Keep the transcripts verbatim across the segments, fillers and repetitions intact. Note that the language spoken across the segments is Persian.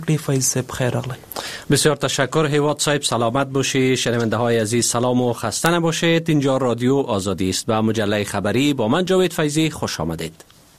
فیض صاحب خیر اغلی. بسیار تشکر هیواد صاحب، سلامت باشی. شنونده های عزیز سلام و خسته نباشید. اینجا رادیو آزادی است و مجله خبری با من جاوید فیضی خوش آمدید.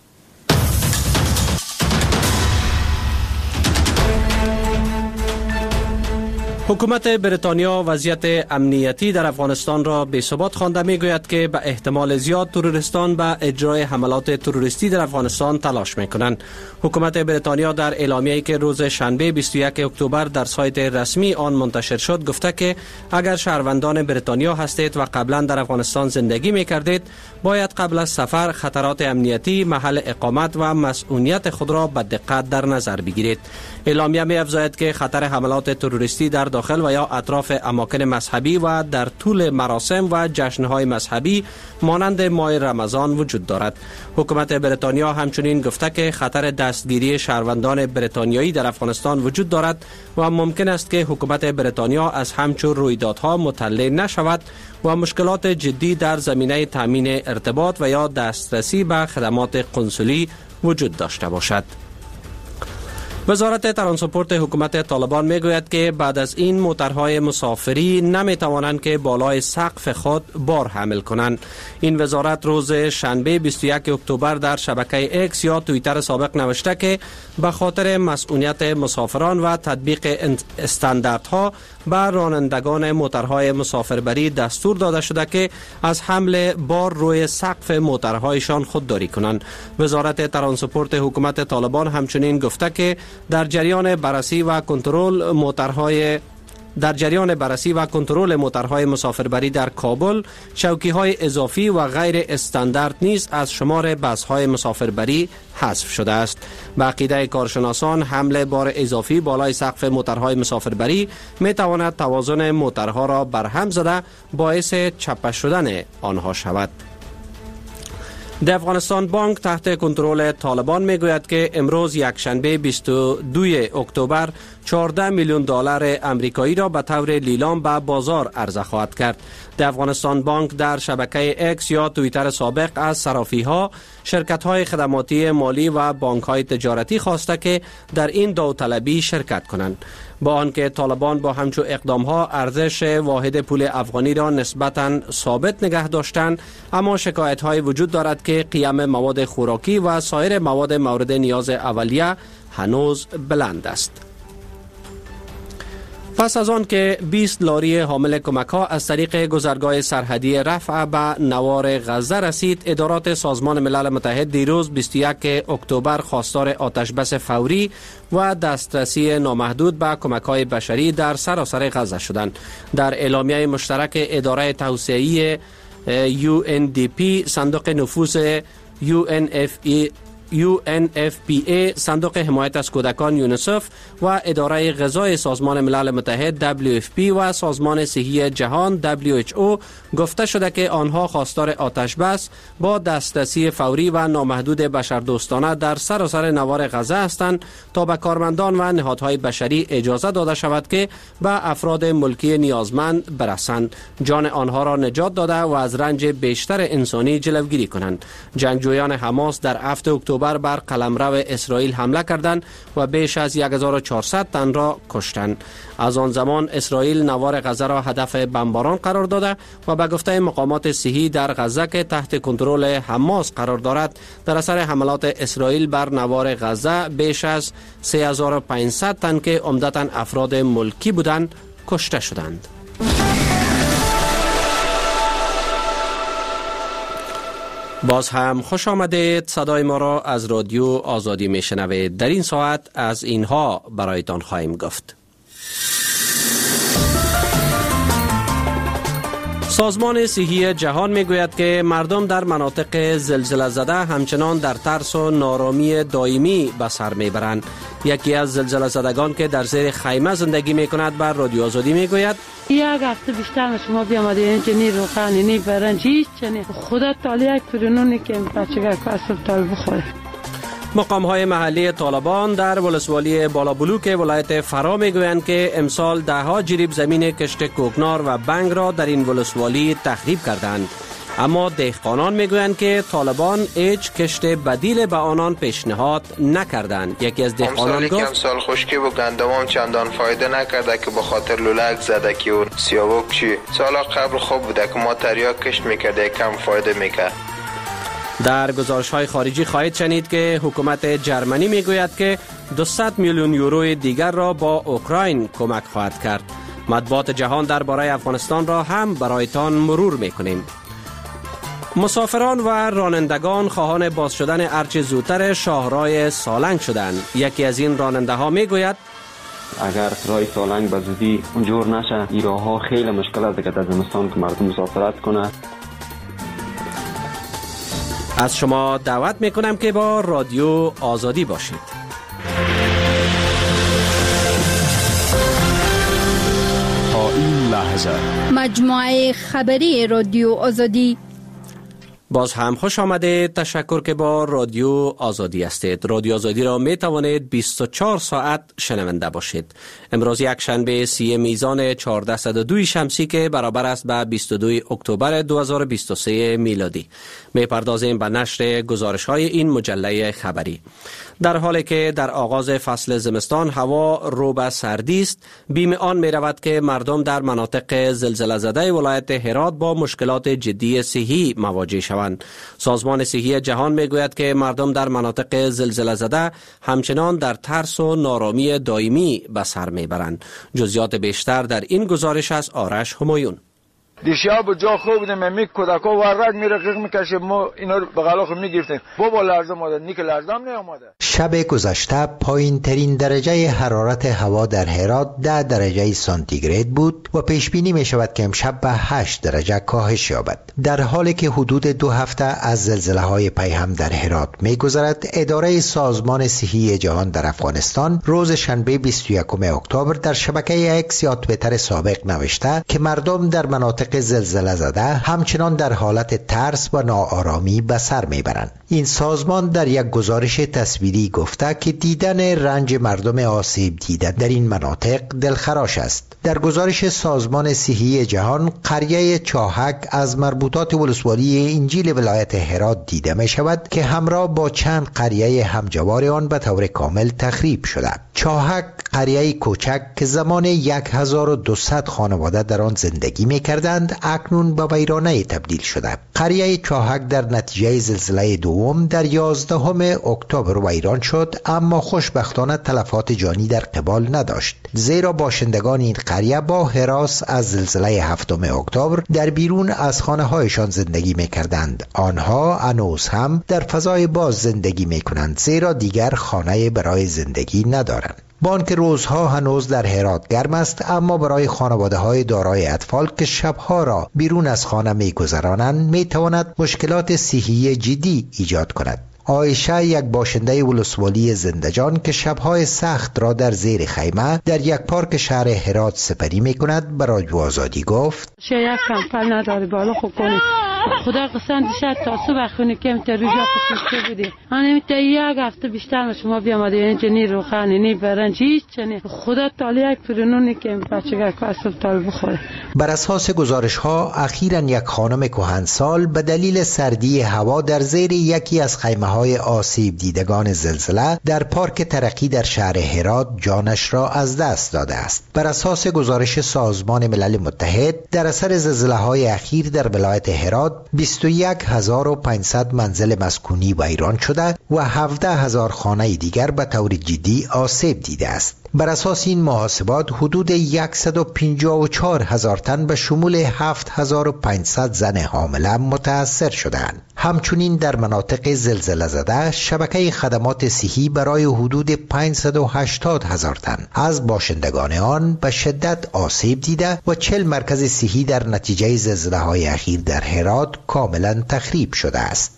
حکومت بریتانیا وضعیت امنیتی در افغانستان را بی‌ثبات خوانده می‌گوید که به احتمال زیاد تروریستان به اجرای حملات تروریستی در افغانستان تلاش می‌کنند. حکومت بریتانیا در اعلامیه‌ای که روز شنبه بیست و یک اکتبر در سایت رسمی آن منتشر شد گفته که اگر شهروندان بریتانیا هستید و قبلا در افغانستان زندگی می‌کردید، باید قبل از سفر خطرات امنیتی، محل اقامت و مسئولیت خود را به دقت در نظر بگیرید. اعلامیه می‌افزاید که خطر حملات تروریستی در داخل و یا اطراف اماکن مذهبی و در طول مراسم و جشن‌های مذهبی مانند ماه رمضان وجود دارد. حکومت بریتانیا همچنین گفته که خطر دستگیری شهروندان بریتانیایی در افغانستان وجود دارد و ممکن است که حکومت بریتانیا از همچون رویدادها مطلع نشود و مشکلات جدی در زمینه تامین ارتباط و یا دسترسی به خدمات قنسولی وجود داشته باشد. وزارت ترانسپورت حکومت طالبان میگوید که بعد از این موترهای مسافری نمی توانند که بالای سقف خود بار حمل کنند. این وزارت روز شنبه بیست و یک اکتبر در شبکه اکس یا توییتر سابق نوشته که به خاطر مسئولیت مسافران و تطبیق استانداردها به رانندگان موترهای مسافربری دستور داده شده که از حمل بار روی سقف موترهایشان خودداری کنند. وزارت ترانسپورت حکومت طالبان همچنین گفته که در جریان بررسی و کنترل موترهای در جریان بررسی و کنترل موترهای مسافربری در کابل چوکی‌های اضافی و غیر استاندارد نیز از شمار بس‌های مسافربری حذف شده است. به عقیده کارشناسان حمل بار اضافی بالای سقف موترهای مسافربری می تواند توازن موترها را برهم زده باعث چپه شدن آنها شود. در افغانستان بانک تحت کنترل طالبان میگوید که امروز یکشنبه بیست و دو اکتبر چهارده میلیون دلار امریکایی را به طور لیلام به بازار عرضه خواهد کرد. در افغانستان بانک در شبکه اکس یا توییتر سابق از صرافی‌ها، شرکت‌های خدماتی مالی و بانک‌های تجارتی خواسته که در این داوطلبی شرکت کنند. با آنکه طالبان با همچون اقدام‌ها ارزش واحد پول افغانی را نسبتاً ثابت نگه داشتند، اما شکایت‌های وجود دارد که قیمت مواد خوراکی و سایر مواد مورد نیاز اولیه هنوز بلند است. پس از آن که بیست لاری حامل کمک‌ها از طریق گذرگاه سرحدی رفح به نوار غزه رسید، ادارات سازمان ملل متحد دیروز بیست و یک اکتبر خواستار آتش بس فوری و دسترسی نامحدود به کمک‌های بشری در سراسر غزه شدند. در اعلامیه مشترک اداره توسعه‌ای یو ان دی پی، صندوق نفوذ یو ان اف ای یو ان اف پی ای، صندوق حمایت از کودکان یونیسف و اداره غذای سازمان ملل متحد دبلیو اف پی و سازمان صحی جهان دبلیو اچ او گفته شده که آنها خواستار آتش بس با دسترسی فوری و نامحدود بشردوستانه در سراسر نوار غزه هستند تا به کارمندان و نهادهای بشری اجازه داده شود که به افراد ملکی نیازمند برسند، جان آنها را نجات داده و از رنج بیشتر انسانی جلوگیری کنند. جنگجویان حماس در هفتم اکتبر بر قلمرو اسرائیل حمله کردند و بیش از هزار و چهارصد تن را کشتند. از آن زمان اسرائیل نوار غزه را هدف بمباران قرار داده و به گفته مقامات صحی در غزه که تحت کنترل حماس قرار دارد، در اثر حملات اسرائیل بر نوار غزه بیش از سه هزار و پانصد تن که عمدتاً افراد ملکی بودند کشته شدند. باز هم خوش آمدید. صدای ما را از رادیو آزادی می شنوید. در این ساعت از اینها برایتان خواهیم گفت. سازمان صحی جهان می گوید که مردم در مناطق زلزله زده همچنان در ترس و نارامی دائمی به سر می برند. یکی از زلزله زدگان که در زیر خیمه زندگی می کند بر رادیو آزادی می گوید یک هفته بیشتر شما بیامده اینجا نی روخانی نی برنج هیچ چنین خدا تعالی یک پرونونی که بچه کاسب تال بخوره. مقام های محلی طالبان در ولسوالی بالابلوک ولایت فرا می گویند که امسال ده ها جریب زمین کشت کوکنار و بنگ را در این ولسوالی تخریب کردند. اما دهقانان میگویند که طالبان هیچ کشت بدیل به آنان پیشنهاد نکردند. یکی از دهقانان گفت امسال سال خشکی و گندمام چندان فایده نکرده که به خاطر لولک زده که اون سیاوک چی. سال قبل خوب بوده که ما تریاک کشت میکرده کم فایده میکرد. در گزارش‌های خارجی خواهید شنید که حکومت جرمنی میگوید که دویست میلیون یورو دیگر را با اوکراین کمک خواهد کرد. مطبوعات جهان درباره افغانستان را هم برایتان مرور میکنیم. مسافران و رانندگان خواهان باز شدن ارچه زودتر شاهرای سالنگ شدند. یکی از این راننده ها میگوید اگر رای سالنگ به زودی جور نشه این راه ها خیلی مشکل است در زمستان که مردم مسافرت کنه. از شما دعوت میکنم که با رادیو آزادی باشید. تا این لحظه مجموعه خبری رادیو آزادی. باز هم خوش آمده. تشکر که با رادیو آزادی هستید. رادیو آزادی را می توانید بیست و چهار ساعت شنونده باشید. امروز یک شنبه سی میزان چهارصد و دو شمسی که برابر است به بیست و دو اکتبر دو هزار و بیست و سه میلادی. می پردازیم به نشر گزارش های این مجله خبری. در حالی که در آغاز فصل زمستان هوا رو به سردی است، بیم آن می رود که مردم در مناطق زلزله زده ولایت هرات با مشکلات جدی صحی مواجه شوند. سازمان صحی جهان می گوید که مردم در مناطق زلزله زده همچنان در ترس و نارامی دائمی به سر می برند. جزئیات بیشتر در این گزارش از آرش همایون. دیشب جا خوب بودیم، می کودکا ورق می رقیق میکشه، ما اینا رو به غلاخ میگرفتیم. بابا لرزه ماده نیک لرزه هم نیامده. شب گذشته پایین ترین درجه حرارت هوا در هرات ده درجه سانتیگراد بود و پیش بینی می شود که امشب به هشت درجه کاهش یابد. در حالی که حدود دو هفته از زلزله های پیهم در هرات می گذرد، اداره سازمان صحی جهان در افغانستان روز شنبه بیست و یکم اکتبر در شبکه اکس یا توییتر سابق نوشته که مردم در مناطق زلزله زده همچنان در حالت ترس و ناآرامی به سر میبرند. این سازمان در یک گزارش تصویری گفته که دیدن رنج مردم آسیب دیده در این مناطق دلخراش است. در گزارش سازمان صحی جهان، قریه چاهک از مربوطات ولسوالی انجیل ولایت هرات دیده می شود که همراه با چند قریه همجوار آن به طور کامل تخریب شده. چاهک قریه کوچک که زمان هزار و دویست خانواده در آن زندگی می کردند اکنون به ویرانه تبدیل شده. قریه چاهک در نتیجه زلزله دوم در یازدهم اکتبر ویران شد، اما خوشبختانه تلفات جانی در قبال نداشت، زیرا باشندگان این قریه با هراس از زلزله هفتم اکتبر در بیرون از خانه هایشان زندگی می کردند. آنها هنوز هم در فضای باز زندگی می کنند، زیرا دیگر خانه برای زندگی ندارند. با آنکه روزها هنوز در هرات گرم است، اما برای خانواده های دارای اطفال که شبها را بیرون از خانه می گذرانند می تواند مشکلات صحی جدی ایجاد کند. عایشه، یک باشنده ولسوالی زندجان که شبهای سخت را در زیر خیمه در یک پارک شهر هرات سپری می کند، به رادیو آزادی گفت شاید کمپل نداری بالا خوب کنی خدا قسم دیشب تا صبح خونی کم تا روزا خسته بودی. من تا یک هفته بیشتر ما شما بیامده اینجا نی روخانی نی برنج هیچ چنی. خدا تعالی یک پرنونی که بچگاه کاسب تال بخوره. بر اساس گزارش ها اخیراً یک خانم کهنسال به دلیل سردی هوا در زیر یکی از خیمه های آسیب دیدگان زلزله در پارک ترقی در شهر هرات جانش را از دست داده است. بر اساس گزارش سازمان ملل متحد در اثر زلزله های اخیر در ولایت هرات بیست و یک هزار و پانصد منزل مسکونی ویران شده و هفده هزار خانه دیگر به طور جدی آسیب دیده است. بر اساس این محاسبات حدود صد و پنجاه و چهار هزار تن به شمول هفت هزار و پانصد زن حامله متاثر شدند. همچنین در مناطق زلزله زده شبکه خدمات صحی برای حدود پانصد و هشتاد هزار تن از باشندگان آن به شدت آسیب دیده و چهل مرکز صحی در نتیجه زلزله های اخیر در هرات کاملا تخریب شده است.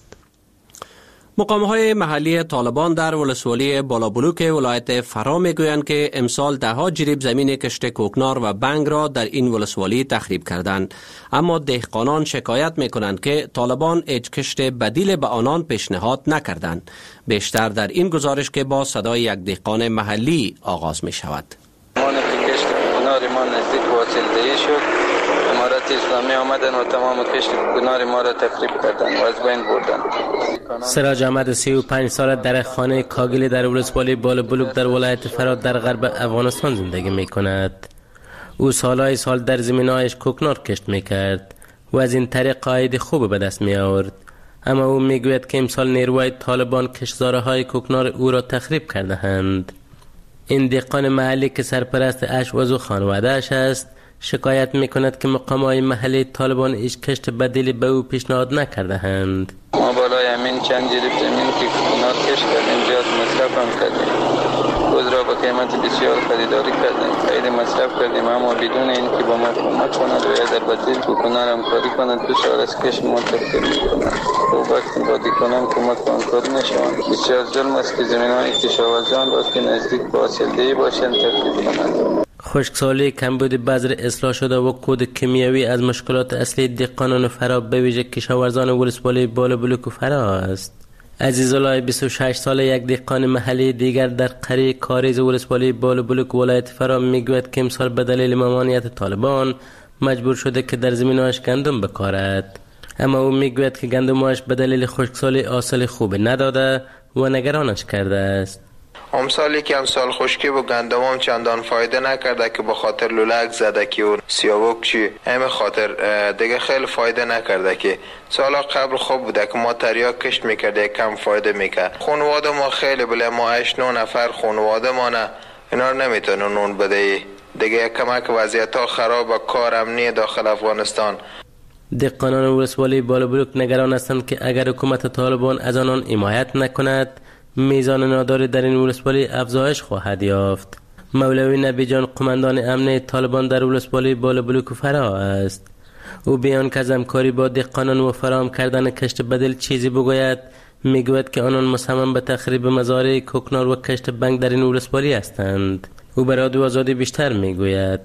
مقام‌های محلی طالبان در ولسوالی بالابلوک ولایت فرا میگویند که امسال ده ها جریب زمین کشت کوکنار و بنگ را در این ولسوالی تخریب کردند، اما دهقانان شکایت میکنند که طالبان هیچ کشت بدیل به آنان پیشنهاد نکردند. بیشتر در این گزارش که با صدای یک دهقان محلی آغاز می شود. ما کشت کوکنار ما نزدیک واصلدهی شد امارت اسلامی آمدن و تمام کشت کنار ما را تخریب کردن و از بین بردن. سراج احمد سی و پنج ساله در خانه کاگلی در ولسوالی بالابلوک در ولایت فرات در غرب افغانستان زندگی می کند. او سالهای سال در زمینهایش کوکنار کشت می کرد و از این طریق عاید خوب به دست می آورد. اما او می گوید که امسال نیروهای طالبان کشتزاره های کوکنار او را تخریب کرده اند. این دهقان محلی که سرپرست اشواز و خانواده اش است شکایت می کند که مقامات محلی طالبان هیچ کشت بدیلی به او پیشنهاد نکرده اند. ما بالای امین چند جریب زمین که کوکنار کشت کردیم، زیاد مصرف هم کردیم. خود را با قیمت بسیار خریداری کردیم، خیلی مصرف کردیم، اما بدون این که با ما کمک کند و یا در بدیل کوکنار همکاری کند دو سال از کشت ما تخریب می‌کند. و وقتی با دیکنان کمک و همکاری نشوند بسیار ظلم است که زمین‌های کشاورزان را که نزدیک به حاصلدهی باشند تخریب کنند. خشکسالی، کمبود بذر اصلاح شده و کود کیمیایی از مشکلات اصلی دهقانان فرا به ویژه کشاورزان ولسوالی بالابلوک و فرا است. عزیزالله بیست و شش ساله یک دهقان محلی دیگر در قریه کاریز ولسوالی بالابلوک ولایت فرا میگوید که امسال به دلیل ممانعت طالبان مجبور شده که در زمینهایش گندم بکارد. اما او میگوید که گندمش به دلیل خشکسالی حاصل خوب نداده و نگرانش کرده است. امسالی که امسال خشکی و گندمام چندان فایده نکرده که به خاطر لولک زده که اون سیاوک چی همه خاطر دیگه خیلی فایده نکرده که سالا قبل خوب بوده که ما تریاک کشت میکرده کم فایده میکرد. خانواده ما خیلی بله ما هشت نه نفر خانواده ما نه اینا رو نمیتونه نون بده دیگه کمک وضعیت ها خراب و کار امنی داخل افغانستان. دهقانان ولسوالی بالابلوک نگران هستند که اگر حکومت طالبان از آنان حمایت نکند میزان ناداری در این ولسوالی افزایش خواهد یافت. مولوی نبی جان قماندان امنیه طالبان در ولسوالی بالابلوک و فرا است. او بیان که از همکاری با دهقانان و فراهم کردن کشت بدیل چیزی بگوید میگوید که آنان مصمم به تخریب مزارع کوکنار و کشت بنگ در این ولسوالی هستند. او به رادیو آزادی بیشتر میگوید.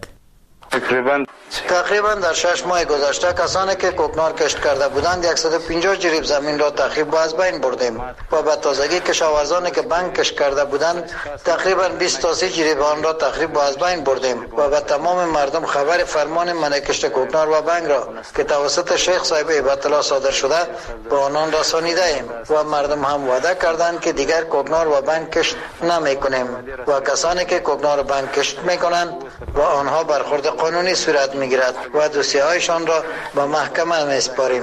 تقریبا تقریبا در شش ماه گذشته کسانی که کوکنار کشت کرده بودند صد و پنجاه جریب زمین را تخریب و از بین بردیم و به تازگی کشاورزانی که بنگ کشت کرده بودند تقریبا بیست تا سی جریب آن را تخریب و از بین بردیم و به تمام مردم خبر فرمان منع کشت کوکنار و بنگ را که توسط شیخ صاحب هیبت الله صادر شده به آنان رسانیده ایم و مردم هم وعده کردند که دیگر کوکنار و بنگ کشت نمی کنیم و کسانی که کوکنار و بنگ کشت میکنند و آنها برخورد قانونی صورت میگیرد و دوسیه هایشان را به محکمه میسپاریم.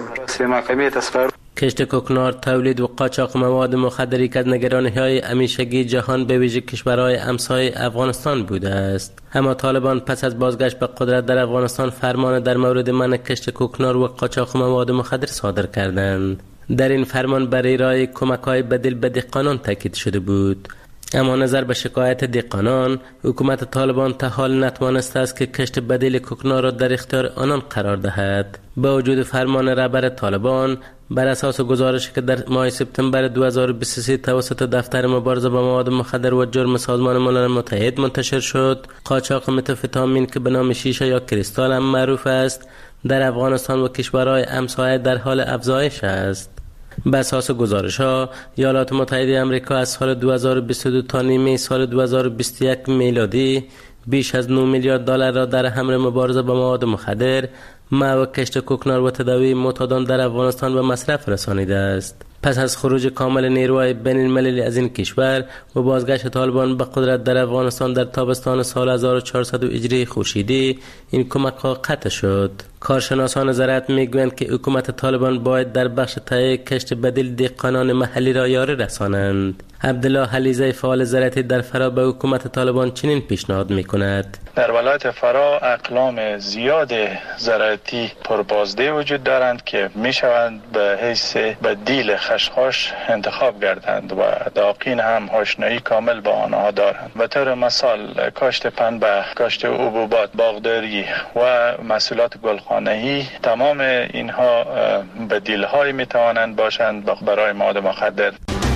کشت کوکنار، تولید و قاچاق مواد مخدر که از نگرانی‌های همیشگی جهان به ویژه کشورهای همسایه افغانستان بوده است. اما طالبان پس از بازگشت به قدرت در افغانستان فرمان در مورد منع کشت کوکنار و قاچاق مواد مخدر صادر کردند. در این فرمان برای ارائه کمک‌های بدیل به دهقانان تاکید شده بود. اما نظر به شکایت دهقانان، حکومت طالبان تا حال نتوانسته است که کشت بدیل کوکنار را در اختیار آنان قرار دهد. با وجود فرمان رهبر طالبان بر اساس گزارشی که در ماه سپتامبر دو هزار و بیست و سه توسط دفتر مبارزه با مواد مخدر و جرم سازمان ملل متحد منتشر شد، قاچاق متامفتامین که به نام شیشه یا کریستال هم معروف است در افغانستان و کشورهای همسایه در حال افزایش است. به اساس گزارش‌ها، ایالات متحده آمریکا از سال دو هزار و بیست و دو تا نیمه سال دو هزار و بیست و یک میلادی بیش از نه میلیارد دلار را در حمل مبارزه با مواد مخدر، منع و کشت کوکنار و تداوی معتادان در افغانستان به مصرف رسانیده است. پس از خروج کامل نیروهای بین المللی از این کشور و بازگشت طالبان به قدرت در افغانستان در تابستان سال هزار و چهارصد هجری خورشیدی، این کمک‌ها قطع شد. کارشناسان زراعت میگویند که حکومت طالبان باید در بخش تهیه کشت بدیل دهقانان محلی را یاری رسانند. عبدالله حلیزه فعال زراعتی در فرا به حکومت طالبان چنین پیشنهاد میکند. در ولایت فرا اقلام زیاد زراعتی پربازده وجود دارند که میشوند به حیث بدیل خشخاش انتخاب گردند و داقین هم آشنایی کامل با آنها دارند. به طور مثال کاشت پنبه، کاشت حبوبات، باغداری و محصولات گلخانه‌ای، تمام اینها بدیل‌هایی میتوانند باشند برای مواد مخدر.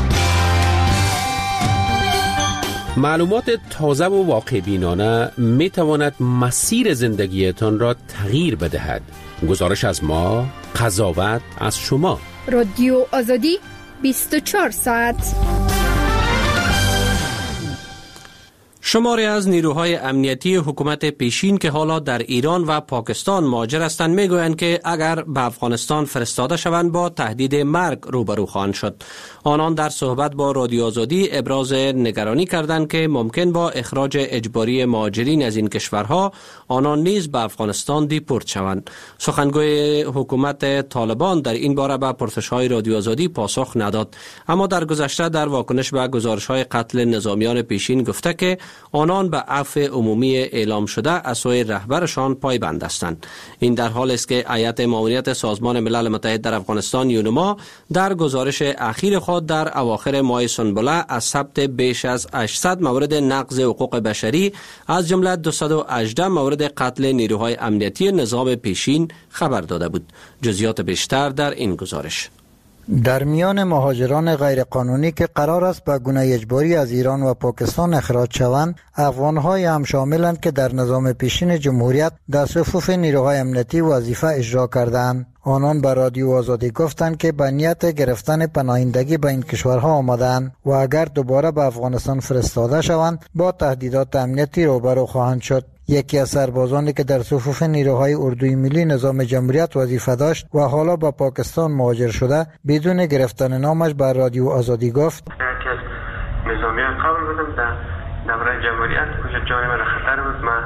معلومات تازه و واقع بینانه می تواند مسیر زندگیتان را تغییر بدهد. گزارش از ما، قضاوت از شما. رادیو آزادی بیست و چهار ساعت. شماری از نیروهای امنیتی حکومت پیشین که حالا در ایران و پاکستان مهاجر هستند میگویند که اگر به افغانستان فرستاده شوند با تهدید مرگ روبرو خواهند شد. آنان در صحبت با رادیو آزادی ابراز نگرانی کردند که ممکن با اخراج اجباری مهاجرین از این کشورها آنان نیز به افغانستان دیپورت شوند. سخنگوی حکومت طالبان در این باره به پرسش‌های رادیو آزادی پاسخ نداد، اما در گذشته در واکنش به گزارش‌های قتل نظامیان پیشین گفته که آنان به عفو عمومی اعلام شده از سوی رهبرشان پایبند هستند. این در حالی است که هیئت ماموریت سازمان ملل متحد در افغانستان یونما در گزارش اخیر خود در اواخر ماه سنبله از ثبت بیش از هشتصد مورد نقض حقوق بشری از جمله دویست و هجده مورد قتل نیروهای امنیتی نظام پیشین خبر داده بود. جزئیات بیشتر در این گزارش. در میان مهاجران غیرقانونی که قرار است به گونه اجباری از ایران و پاکستان اخراج شوند، افغان‌های هم شاملند که در نظام پیشین جمهوریت در صفوف نیروهای امنیتی وظیفه اجرا کردند. آنان به رادیو آزادی گفتند که به نیت گرفتن پناهندگی به این کشورها آمدند و اگر دوباره به افغانستان فرستاده شوند با تهدیدات امنیتی روبرو خواهند شد. یکی از سربازانی که در صفوف نیروهای اردوی ملی نظام جمهوریت وظیفه داشت و حالا به پاکستان مهاجر شده بدون گرفتن نامش بر رادیو آزادی گفت: یکی از نظامیان قبل بودم در دوره جمهوریت کجا جان من خطر بود. من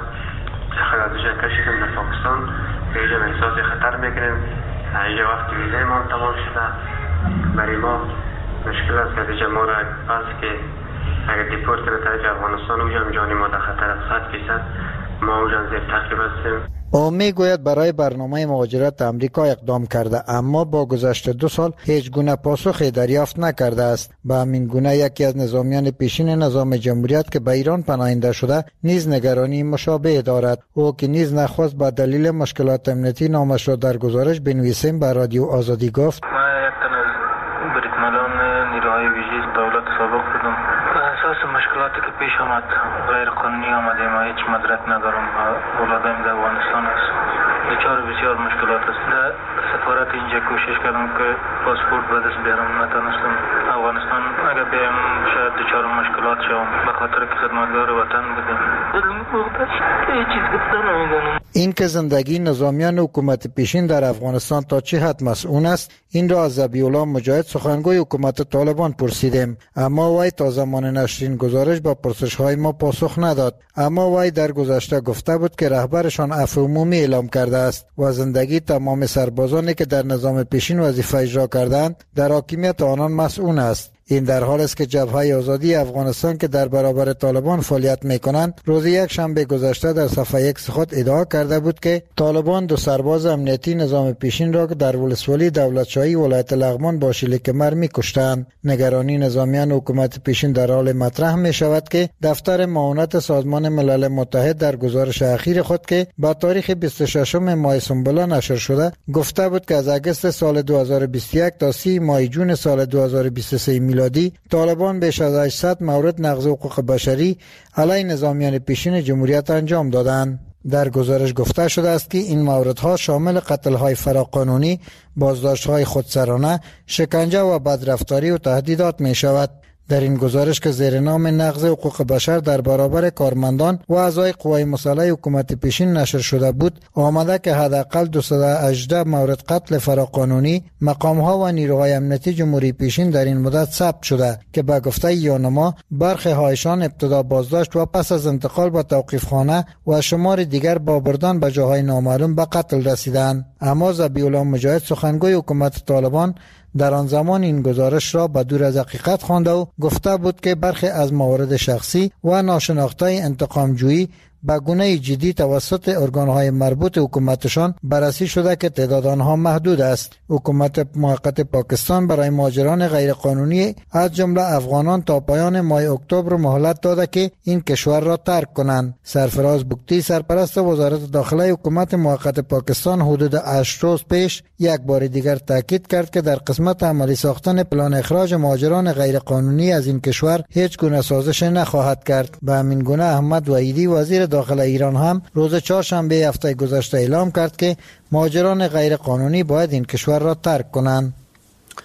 خلاصش کشیدم در پاکستان، اینجا احساس خطر میکنیم. اینجا وقتی ویزه ما تمام شده برای ما مشکل است که دیگه ما را پس که اگر دیپورت کنه طرف افغانستان اونجا جان ما در خطر است. صد فیصد ما اونجا زیر تعقیب هستیم. او میگوید برای برنامه مهاجرت امریکا اقدام کرده، اما با گذشت دو سال هیچ گونه پاسخی دریافت نکرده است. به همین گونه یکی از نظامیان پیشین نظام جمهوریت که به ایران پناهنده شده نیز نگرانی مشابه دارد. او که نیز نخواست به دلیل مشکلات امنیتی نامش را در گزارش بنویسیم به رادیو آزادی گفت: من یک تن از بریتمالان نیروهای ویژه دولت سابق بودم. اساس مشکلاتی که پیش آمد غیر قانونی آمده، ما هیچ مدرک ندارم و اولادم در افغانستان است. دچار بسیار مشکلات است. در سفارت اینجا کوشش کردم که پاسپورت به دست بیارم، نتونستم. افغانستان اگر بیم شاید دچار مشکلات شوم به خاطر که خدمتگار وطن بودم. دلم بغض است. هیچ چیز گفتن نمیدانم. این که زندگی نظامیان حکومت پیشین در افغانستان تا چه حد مسئول است، این را از ذبیح‌الله مجاهد سخنگوی حکومت طالبان پرسیدیم، اما وی تا زمان نشرین گزارش با پرسش‌های ما پاسخ نداد. اما وی در گذشته گفته بود که رهبرشان عفو عمومی اعلام کرده است و زندگی تمام سربازانی که در نظام پیشین وظیفه اجرا کردند در حاکمیت آنان مسئول است. این در حال است که جبهه آزادی افغانستان که در برابر طالبان فعالیت می‌کنند روز یک شنبه گذشته در صفحه ایکس خود ادعا کرده بود که طالبان دو سرباز امنیتی نظام پیشین را که در ولسوالی دولتشاهی ولایت لغمان با شلیک مرمی کشتند. نگرانی نظامیان حکومت پیشین در حال مطرح می شود که دفتر معاونت سازمان ملل متحد در گزارش اخیر خود که با تاریخ بیست و ششم ماه سنبله نشر شده گفته بود که از اگست سال دو هزار و بیست و یک تا سی ماه جون سال دو هزار و بیست و سه میلادی طالبان بیش از هشتصد مورد نقض حقوق بشری علیه نظامیان پیشین جمهوریت انجام دادند. در گزارش گفته شده است که این موردها شامل قتل‌های فراقانونی، بازداشت‌های خودسرانه، شکنجه و بدرفتاری و تهدیدات می شود. در این گزارش که زیر نام نقض حقوق بشر در برابر کارمندان و اعضای قوای مسلح حکومت پیشین نشر شده بود، آمده که حداقل دویست و هجده مورد قتل فراقانونی مقام‌ها و نیروهای امنیتی جمهوری پیشین در این مدت ثبت شده که به گفته یونما برخی هایشان ابتدا بازداشت و پس از انتقال به توقیفخانه و شمار دیگر با بردن به جاهای نامعلوم به قتل رسیدند. اما ذبیح‌الله مجاهد سخنگوی حکومت طالبان در آن زمان این گزارش را به دور از حقیقت خوانده و گفته بود که برخی از موارد شخصی و ناشناخته انتقام جویی به گونه جدی توسط ارگانهای مربوط حکومتشان بررسی شده که تعداد آنها محدود است. حکومت موقت پاکستان برای مهاجران غیرقانونی از جمله افغانان تا پایان ماه اکتبر مهلت داده که این کشور را ترک کنند. سرفراز بگتی سرپرست وزارت داخله حکومت موقت پاکستان حدود هشت روز پیش یک بار دیگر تاکید کرد که در قسمت عملی ساختن پلان اخراج مهاجران غیرقانونی از این کشور هیچ گونه سازش نخواهد کرد. به همین گونه احمد وحیدی وزیر داخل ایران هم روز چهارشنبه هفته گذشته اعلام کرد که مهاجران غیر قانونی باید این کشور را ترک کنند.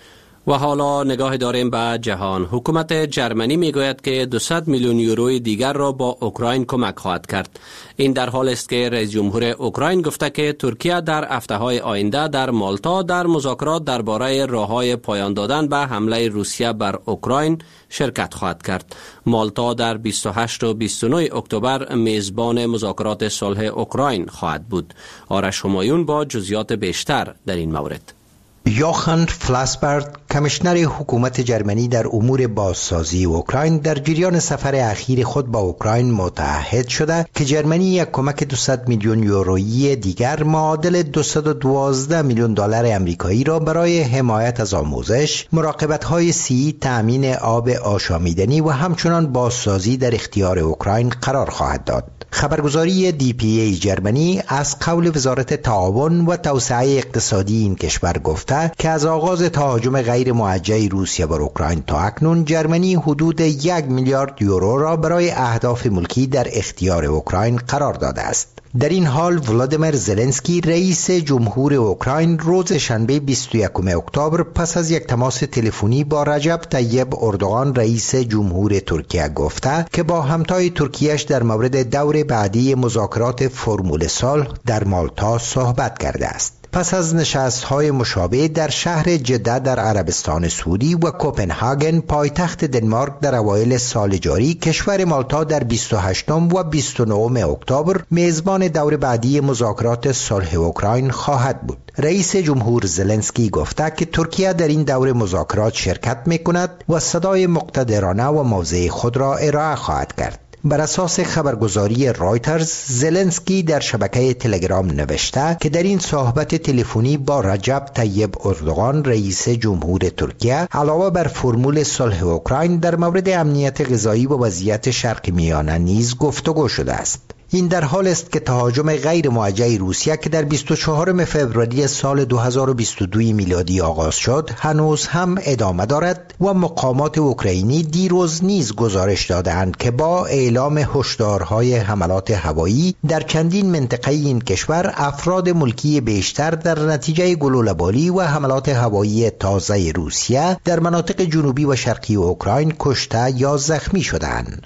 و حالا نگاه داریم به جهان. حکومت جرمنی میگوید که دویست میلیون یوروی دیگر را با اوکراین کمک خواهد کرد. این در حال است که رئیس جمهور اوکراین گفته که ترکیه در هفته‌های آینده در مالتا در مذاکرات درباره راه‌های پایان دادن به حمله روسیه بر اوکراین شرکت خواهد کرد. مالتا در بیست و هشت و بیست و نه اکتبر میزبان مذاکرات صلح اوکراین خواهد بود. آرش همایون با جزئیات بیشتر در این مورد. یوهان فلاسبرد، کمیشنر حکومت جرمنی در امور بازسازی اوکراین، در جریان سفر اخیر خود با اوکراین متعهد شده که جرمنی یک کمک دویست میلیون یورویی دیگر معادل دویست و دوازده میلیون دلار آمریکایی را برای حمایت از آموزش، مراقبت‌های صحی، تأمین آب آشامیدنی و همچنان بازسازی در اختیار اوکراین قرار خواهد داد. خبرگزاری دی پی ای جرمنی از قول وزارت تعاون و توسعه اقتصادی این کشور گفته که از آغاز تهاجم غیر موجه روسیه بر اوکراین تا اکنون جرمنی حدود یک میلیارد یورو را برای اهداف ملکی در اختیار اوکراین قرار داده است. در این حال ولادیمیر زلنسکی رئیس جمهور اوکراین روز شنبه بیست و یکم اکتبر پس از یک تماس تلفنی با رجب طیب اردوغان رئیس جمهور ترکیه گفته که با همتای ترکیهش در مورد دور بعدی مذاکرات فرمول صلح در مالتا صحبت کرده است. پس از نشست‌های مشابه در شهر جده در عربستان سعودی و کوپنهاگن پایتخت دنمارک در اوایل سال جاری، کشور مالتا در بیست و هشتم و بیست و نهم اکتبر میزبان دور بعدی مذاکرات صلح اوکراین خواهد بود. رئیس جمهور زلنسکی گفته که ترکیه در این دور مذاکرات شرکت می‌کند و صدای مقتدرانه و موضع خود را ارائه خواهد کرد. بر اساس خبرگزاری رایترز، زلنسکی در شبکه تلگرام نوشته که در این صحبت تلفنی با رجب طیب اردوغان رئیس جمهور ترکیه علاوه بر فرمول صلح اوکراین در مورد امنیت غذایی و وضعیت شرق میانه نیز گفتگو شده است. این در حال است که تهاجم غیر موجه روسیه که در بیست و چهارم فوریه سال دو هزار و بیست و دو میلادی آغاز شد هنوز هم ادامه دارد و مقامات اوکراینی دیروز نیز گزارش دادند که با اعلام هشدارهای حملات هوایی در چندین منطقه این کشور افراد ملکی بیشتر در نتیجه گلوله‌باری و حملات هوایی تازه روسیه در مناطق جنوبی و شرقی اوکراین کشته یا زخمی شدند.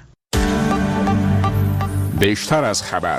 بیشتر از خبر.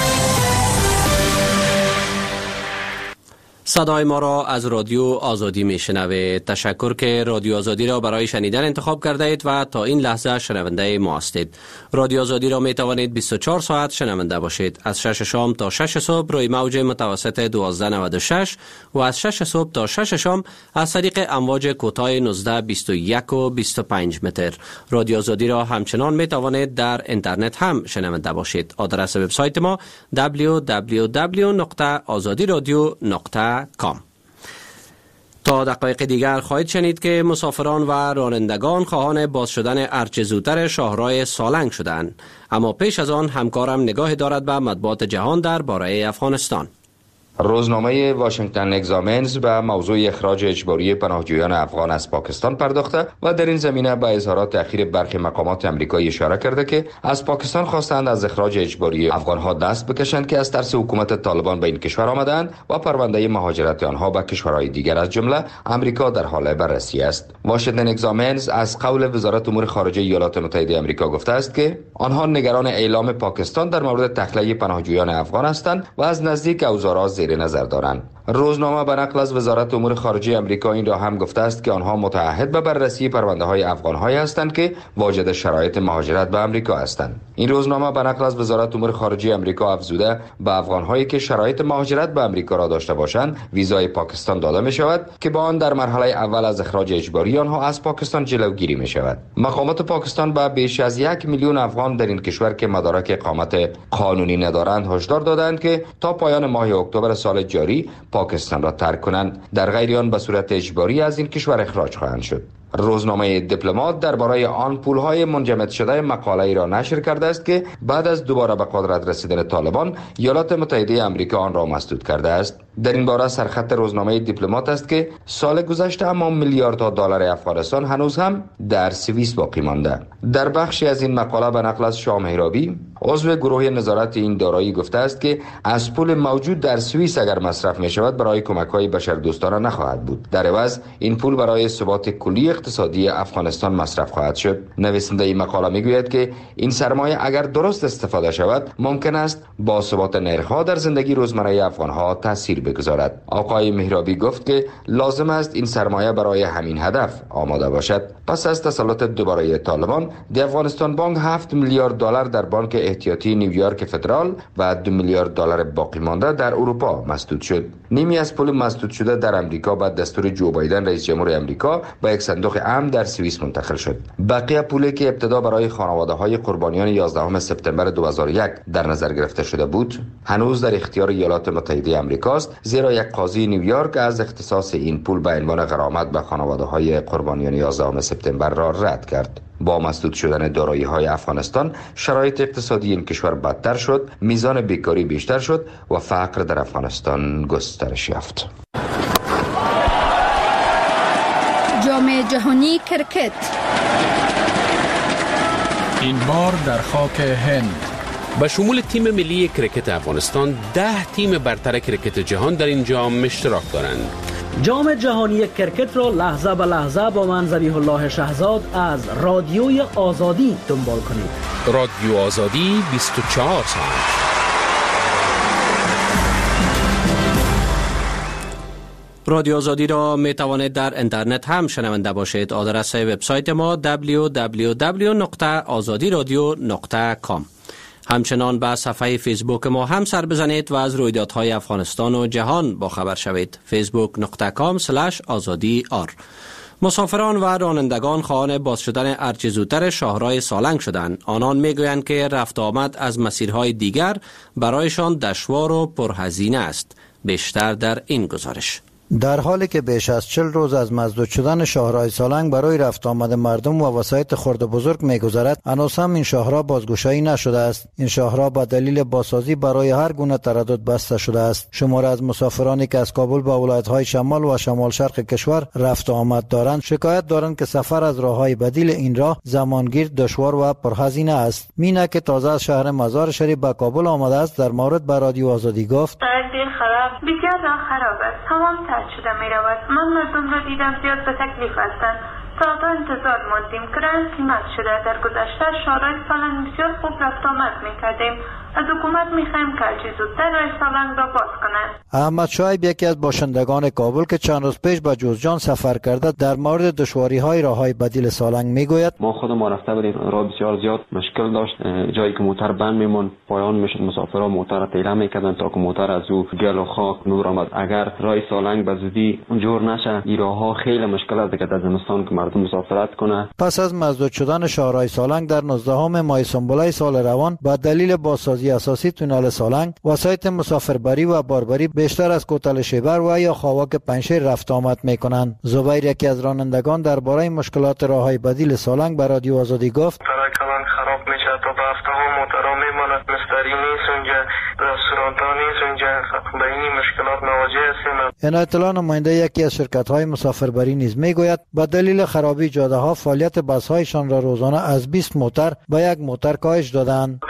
صدای ما را از رادیو آزادی می شنوید. تشکر که رادیو آزادی را برای شنیدن انتخاب کرده اید و تا این لحظه شنونده ما هستید. رادیو آزادی را می توانید بیست و چهار ساعت شنونده باشید. از شش شام تا شش صبح روی موج متوسط دوازده نود و شش و از شش صبح تا شش شام از طریق امواج کوتاه نوزده بیست و یک و بیست و پنج متر. رادیو آزادی را همچنان می توانید در اینترنت هم شنونده باشید. آدرس وبسایت ما دبلیو دبلیو دبلیو نقطه آزادی رادیو نقطه کام. تا دقایق دیگر خواهید شنید که مسافران و رانندگان خواهان باز شدن هرچه زودتر شاهراه سالنگ شدند. اما پیش از آن همکارم نگاهی دارد به مطبوعات جهان در باره افغانستان. روزنامه واشنگتن اگزامینز به موضوع اخراج اجباری پناهجویان افغان از پاکستان پرداخته و در این زمینه به اظهارات اخیر برخی مقامات امریکایی اشاره کرده که از پاکستان خواستند از اخراج اجباری افغانها دست بکشند که از ترس حکومت طالبان به این کشور آمدند و پرونده مهاجرت آنها به کشورهای دیگر از جمله امریکا در حال بررسی است. واشنگتن اگزامینز از قول وزارت امور خارجه ایالات متحده آمریکا گفته است که آنها نگران اعلام پاکستان در مورد تخلیه پناهجویان افغان هستند و از نزدیک اوضاع را زیر نظر دارند. روزنامه به نقل از وزارت امور خارجه آمریکا این را هم گفته است که آنها متعهد به بررسی پرونده‌های افغان‌هایی هستند که واجد شرایط مهاجرت به آمریکا هستند. این روزنامه به نقل از وزارت امور خارجه آمریکا افزوده به افغان‌هایی که شرایط مهاجرت به آمریکا را داشته باشند ویزای پاکستان داده می شود که با آن در مرحله اول از اخراج اجباری آنها از پاکستان جلوگیری می شود. مقامات پاکستان به بیش از یک میلیون افغان در این کشور که مدارک اقامت قانونی ندارند هشدار دادند که تا پایان ماه اکتبر سال جاری پاکستان را ترک کنند، در غیر آن به صورت اجباری از این کشور اخراج خواهند شد. روزنامه دیپلمات درباره آن پولهای منجمد شده مقاله ای را نشر کرده است که بعد از دوباره به قدرت رسیدن طالبان ایالات متحده آمریکا آن را مسدود کرده است. در این باره سرخط روزنامه دیپلمات است که سال گذشته اما میلیاردها دلار افغانستان هنوز هم در سوئیس باقی مانده. در بخشی از این مقاله به نقل از شاه مهرابی عضو گروه نظارت این دارایی گفته است که از پول موجود در سوئیس اگر مصرف می شود برای کمک‌های بشردوستانه نخواهد بود. در عوض این پول برای ثبات کلی اقتصادی افغانستان مصرف خواهد شد. نویسنده این مقاله میگوید که این سرمایه اگر درست استفاده شود ممکن است با ثبات نرخ‌ها در زندگی روزمره افغان‌ها تاثیر بگذارد. آقای مهرابی گفت که لازم است این سرمایه برای همین هدف آماده باشد. پس از تسلط دوباره طالبان، دی افغانستان بانک هفت میلیارد دلار در بانک احتیاطی نیویورک فدرال و دو میلیارد دلار باقی مانده در اروپا مسدود شد. نیمی از پول مسدود شده در امریکا بعد دستور جو بایدن رئیس جمهور امریکا به یک صندوق امن در سوئیس منتقل شد. بقیه پولی که ابتدا برای خانواده‌های قربانیان یازدهم سپتامبر دو هزار و یک در نظر گرفته شده بود، هنوز در اختیار ایالات متحده آمریکاست، زیرا یک قاضی نیویورک از اختصاص این پول به عنوان غرامت به خانواده‌های قربانیان یازدهم سپتامبر را رد کرد. با مسدود شدن دارایی‌های افغانستان، شرایط اقتصادی این کشور بدتر شد، میزان بیکاری بیشتر شد و فقر در افغانستان گسترش یافت. جام جهانی کرکت این بار در خاک هند. به شمول تیم ملی کرکت افغانستان، ده تیم برتر کرکت جهان در این جام اشتراک دارند. جام جهانی کرکت را لحظه به لحظه با من ذبیح الله شهزاد از رادیوی آزادی دنبال کنید. رادیو آزادی بیست و چهار ساعت. رادیو آزادی را می توانید در اینترنت هم شنونده باشید. آدرس وبسایت ما دبلیو دبلیو دبلیو دات آزادی رادیو دات کام. همچنان به صفحه فیسبوک ما هم سر بزنید و از رویدادهای افغانستان و جهان با خبر شوید. فیسبوک دات کام اسلش آزادی آر. مسافران و رانندگان خواهان باز شدن ارچه زودتر شاهراه سالنگ شدند. آنان میگویند که رفت آمد از مسیرهای دیگر برایشان دشوار و پرهزینه است. بیشتر در این گزارش. در حالی که بیش از چهل روز از مسدود شدن شاهراه سالنگ برای رفت آمد مردم و وسایط خرد و بزرگ می‌گذرد، هنوز هم این شاهراه بازگشایی نشده است. این شاهراه با دلیل بازسازی برای هر گونه تردد بسته شده است. شمار از مسافرانی که از کابل به ولایت‌های شمال و شمال شرق کشور رفت آمد دارند، شکایت دارند که سفر از راه‌های بدیل این راه زمانگیر، دشوار و پرهزینه است. مینا که تازه از شهر مزار شریف به کابل آمده است، در مورد به رادیو آزادی گفت: خراب بسیار راه خراب است، تمام ترد شده می رود. من مردم را دیدم زیاد به تکلیف هستند. ساعتها انتظار ماندیم. کرایه قیمت شده. در گذشته شاهراه سالنگ بسیار خوب رفت آمد می کردیم. از حکومت می خواهیم که هرچه زودتر راه سالنگ را باز کنند. احمد شایب یکی از باشندگان کابل که چند روز پیش به جوزجان سفر کرده، در مورد دشواری های راه های بدیل سالنگ می گوید: ما خود ما رفته بودیم، راه بسیار زیاد مشکل داشت. جایی که موتر بند میمون پایان میشد، مسافرها موتر تیله میکردن تا که موتر از او گل و خاک نور آمد. اگر راه سالنگ به زودی جور نشه، این راه ها خیلی مشکل است که در زمستان که مردم مسافرت کنه. پس از مسدود شدن شاهراه سالنگ در نوزدهم ماه سنبله سال روان، با دلیل بازسازی اساسی تونل سالنگ، وسایط مسافربری و باربری بیشتر از کوتل شیبر و یا خاواک پنجشیر رفت آمد میکنند. زبیر یکی از رانندگان درباره مشکلات راههای بدیل سالنگ به رادیو آزادی گفت: کلان خراب میشه، تا به هفته ها موترا میماند، مستری نیست اونجا، رستوران ها نیست اونجا، به این مشکلات مواجه هستیم. عنایت الله نماینده یکی از شرکت های مسافربری نیز میگوید به دلیل خرابی جاده ها فعالیت بس هایشان را روزانه از بیست موتر به یک موتر کاهش دادند.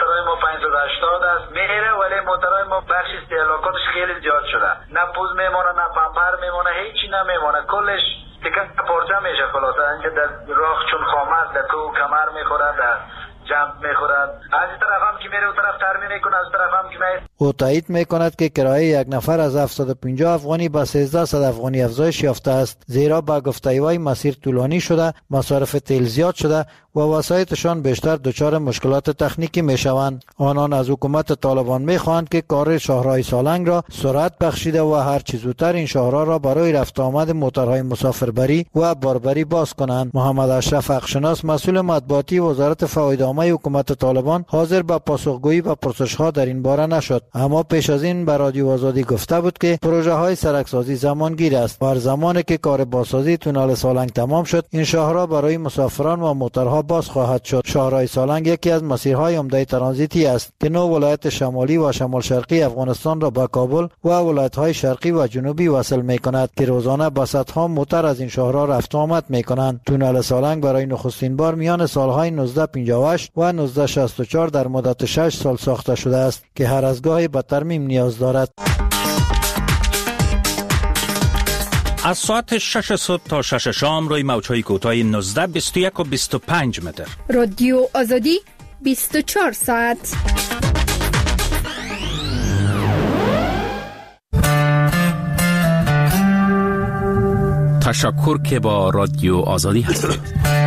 موترهای ما بخش استهلاکاتش خیلی زیاد شده، نه پوز میمونه، نه پمپر میمونه، هیچی نمیمونه، کلش تکه پارچه میشه. خلاصه اینکه در راه چون خامه در تو کمر میخوره، در جمپ میخورد. از این طرف هم که میره اون طرف ترمیم میکنه، از طرف هم که میره. او تایید میکند که کرایه یک نفر از هفتصد و پنجاه افغانی به سیزده افغانی افزایش یافته است، زیرا با گفته وی مسیر طولانی شده، مصارف تیل زیاد شده و وسایطشان بیشتر دچار مشکلات تکنیکی میشوند. آنان از حکومت طالبان میخواهند که کار شاهراه سالنگ را سرعت بخشیده و هر چه زودتر این شاهراه را برای رفت آمد موترهای مسافربری و باربری باز کنند. محمد اشرف حقشناس مسئول مطبوعاتی وزارت فوایدنامه حکومت طالبان حاضر به پاسخگویی و پرسش‌ها در این باره نشد، اما پیش از این به رادیو آزادی گفته بود که پروژه های سرکسازی زمانگیر است و هر زمانی که کار بازسازی تونل سالنگ تمام شد این شاهراه برای مسافران و موترها باز خواهد شد. شاهراه سالنگ یکی از مسیرهای عمده ترانزیتی است که نو ولایت شمالی و شمال شرقی افغانستان را با کابل و ولایت‌های شرقی و جنوبی وصل می‌کند که روزانه با صدها موتر از این شاهراه رفت و آمد می‌کنند. تونل سالنگ برای نخستین بار میان سالهای نوزده پنجاه و هشت و نوزده شصت و چهار در مدت شش سال ساخته شده است که هر از گاهی به ترمیم نیاز دارد. از ساعت شش صبح تا شش شام روی موج‌های کوتاه نوزده بیست و یک و بیست و پنج متر. رادیو آزادی بیست و چهار ساعت. تشکر که با رادیو آزادی هستید.